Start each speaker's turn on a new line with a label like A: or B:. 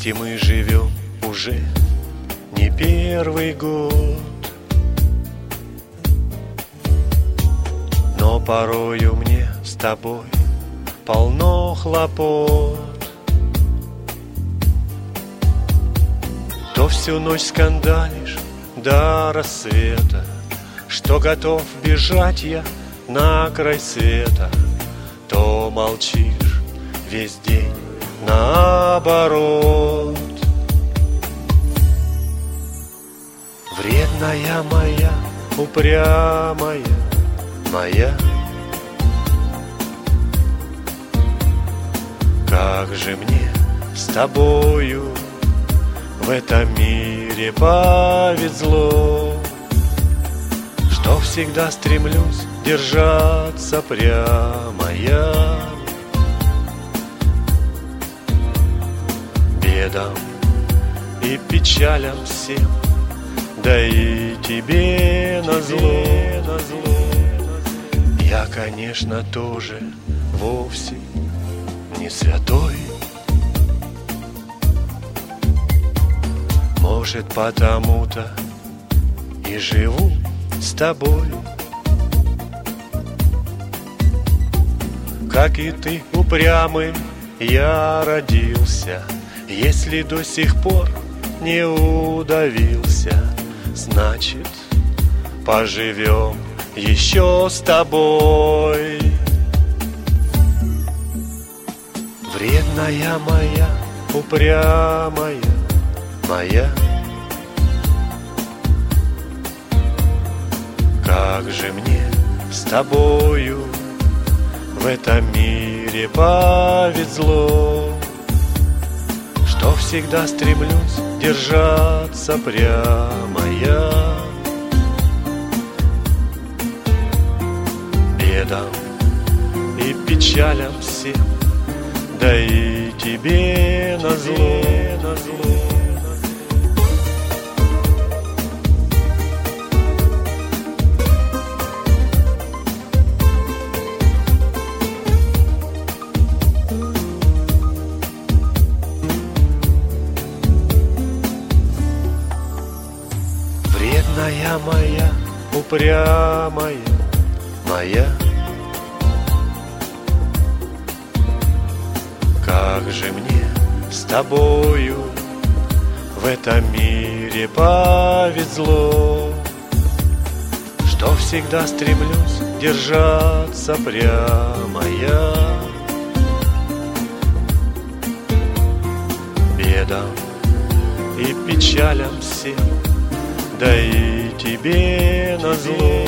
A: Вместе мы живем уже не первый год, но порою мне с тобой полно хлопот. То всю ночь скандалишь до рассвета, что готов бежать я на край света, то молчишь весь день наоборот. Вредная моя, упрямая моя, как же мне с тобою в этом мире повезло, что всегда стремлюсь держаться прямо я. Бедам и печалям всем, да и тебе назло. Я, конечно, тоже вовсе не святой. Может, потому-то и живу с тобой. Как и ты, упрямым я родился. Если до сих пор не удавился, значит, поживем еще с тобой. Вредная моя, упрямая моя, как же мне с тобою в этом мире повезло, что всегда стремлюсь держаться прямо я. Бедам и печалям всем, да и тебе назло. Вредная моя, упрямая моя, как же мне с тобою в этом мире повезло, что всегда стремлюсь держаться прямо я. Бедам и печалям всем, да и тебе назло.